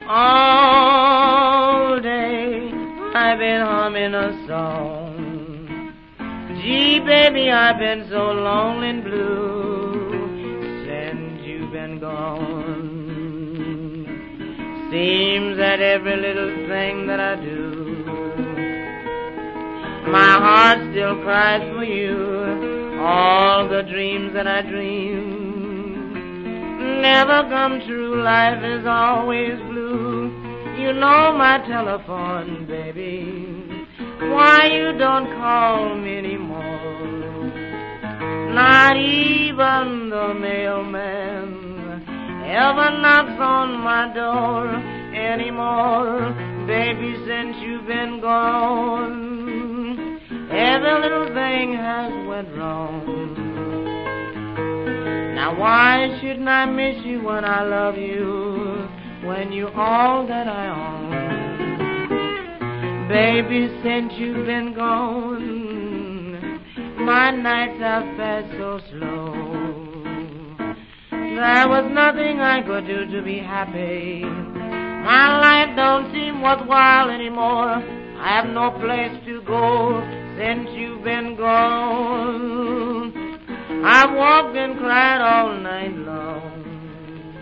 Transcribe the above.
All day I've been humming a song. Gee, baby, I've been so lonely and blue since you've been gone. Seems that every little thing that I do, my heart still cries for you. All the dreams that I dream never come true. Life is always blue. You know my telephone, baby. Why you don't call me anymore? Not even the mailman ever knocks on my door anymore. Baby, since you've been gone, every little thing has went wrong. Now why shouldn't I miss you when I love you, when you're all that I own? Baby, since you've been gone, my nights have passed so slow. There was nothing I could do to be happy. My life don't seem worthwhile anymore. I have no place to go since you've been gone. I've walked and cried all night.